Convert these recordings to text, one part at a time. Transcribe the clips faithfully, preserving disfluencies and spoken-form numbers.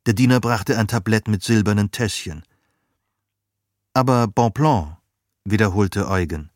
Der Diener brachte ein Tablett mit silbernen Tässchen. »Aber Bonpland«, wiederholte Eugen.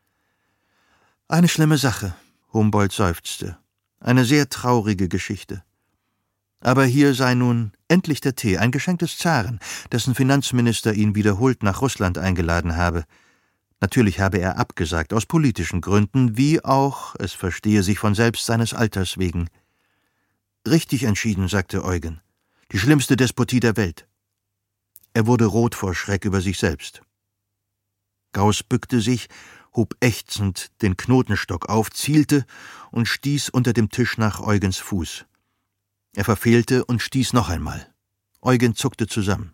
»Eine schlimme Sache«, Humboldt seufzte. »Eine sehr traurige Geschichte. Aber hier sei nun endlich der Tee, ein Geschenk des Zaren, dessen Finanzminister ihn wiederholt nach Russland eingeladen habe. Natürlich habe er abgesagt, aus politischen Gründen, wie auch, es verstehe sich von selbst, seines Alters wegen.« »Richtig entschieden«, sagte Eugen. »Die schlimmste Despotie der Welt.« Er wurde rot vor Schreck über sich selbst. Gauß bückte sich, hob ächzend den Knotenstock auf, zielte und stieß unter dem Tisch nach Eugens Fuß. Er verfehlte und stieß noch einmal. Eugen zuckte zusammen.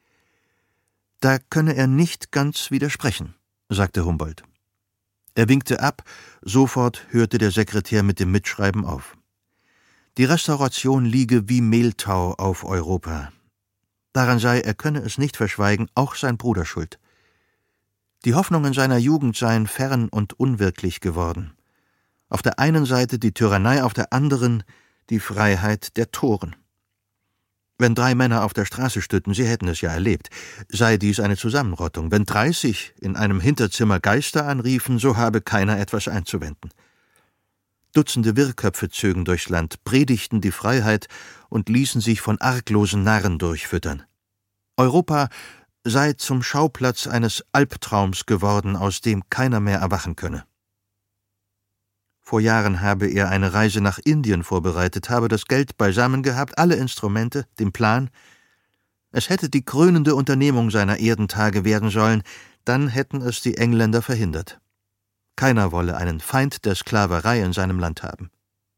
»Da könne er nicht ganz widersprechen«, sagte Humboldt. Er winkte ab, sofort hörte der Sekretär mit dem Mitschreiben auf. Die Restauration liege wie Mehltau auf Europa. Daran sei, er könne es nicht verschweigen, auch sein Bruder schuld. Die Hoffnungen seiner Jugend seien fern und unwirklich geworden. Auf der einen Seite die Tyrannei, auf der anderen die Freiheit der Toren. Wenn drei Männer auf der Straße stünden, sie hätten es ja erlebt, sei dies eine Zusammenrottung. Wenn dreißig in einem Hinterzimmer Geister anriefen, so habe keiner etwas einzuwenden. Dutzende Wirrköpfe zögen durchs Land, predigten die Freiheit und ließen sich von arglosen Narren durchfüttern. Europa sei zum Schauplatz eines Albtraums geworden, aus dem keiner mehr erwachen könne. Vor Jahren habe er eine Reise nach Indien vorbereitet, habe das Geld beisammen gehabt, alle Instrumente, den Plan. Es hätte die krönende Unternehmung seiner Erdentage werden sollen, dann hätten es die Engländer verhindert. Keiner wolle einen Feind der Sklaverei in seinem Land haben.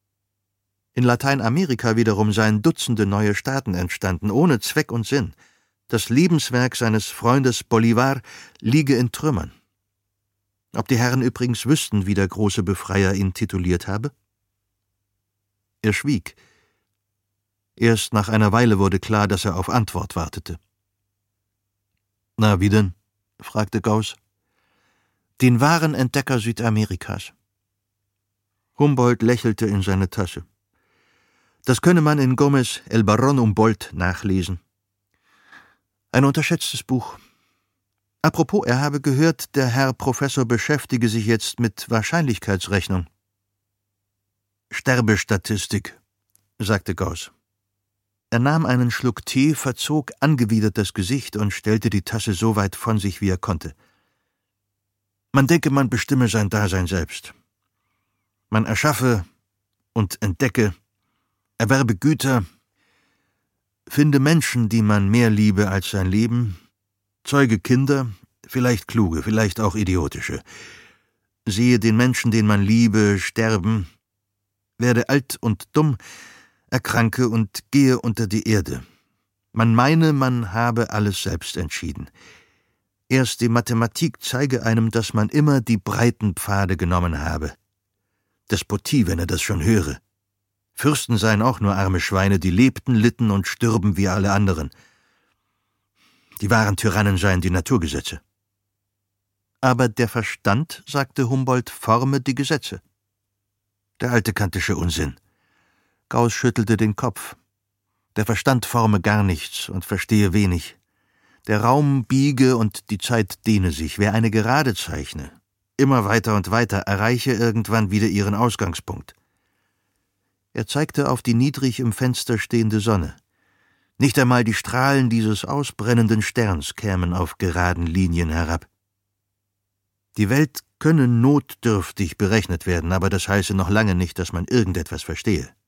In Lateinamerika wiederum seien Dutzende neue Staaten entstanden, ohne Zweck und Sinn. Das Lebenswerk seines Freundes Bolivar liege in Trümmern. Ob die Herren übrigens wüssten, wie der große Befreier ihn tituliert habe? Er schwieg. Erst nach einer Weile wurde klar, dass er auf Antwort wartete. »Na, wie denn?« fragte Gauß. »Den wahren Entdecker Südamerikas.« Humboldt lächelte in seine Tasche. »Das könne man in Gomez El Barón Humboldt nachlesen. Ein unterschätztes Buch. Apropos, er habe gehört, der Herr Professor beschäftige sich jetzt mit Wahrscheinlichkeitsrechnung.« »Sterbestatistik«, sagte Gauß. Er nahm einen Schluck Tee, verzog angewidert das Gesicht und stellte die Tasse so weit von sich, wie er konnte. Man denke, man bestimme sein Dasein selbst. Man erschaffe und entdecke, erwerbe Güter, finde Menschen, die man mehr liebe als sein Leben, zeuge Kinder, vielleicht kluge, vielleicht auch idiotische, sehe den Menschen, den man liebe, sterben, werde alt und dumm, erkranke und gehe unter die Erde. Man meine, man habe alles selbst entschieden. Erst die Mathematik zeige einem, dass man immer die breiten Pfade genommen habe. Despotie, wenn er das schon höre. Fürsten seien auch nur arme Schweine, die lebten, litten und stürben wie alle anderen. Die wahren Tyrannen seien die Naturgesetze. Aber der Verstand, sagte Humboldt, forme die Gesetze. Der alte kantische Unsinn. Gauß schüttelte den Kopf. Der Verstand forme gar nichts und verstehe wenig. Der Raum biege und die Zeit dehne sich. Wer eine Gerade zeichne, immer weiter und weiter, erreiche irgendwann wieder ihren Ausgangspunkt. Er zeigte auf die niedrig im Fenster stehende Sonne. Nicht einmal die Strahlen dieses ausbrennenden Sterns kämen auf geraden Linien herab. Die Welt könne notdürftig berechnet werden, aber das heiße noch lange nicht, dass man irgendetwas verstehe.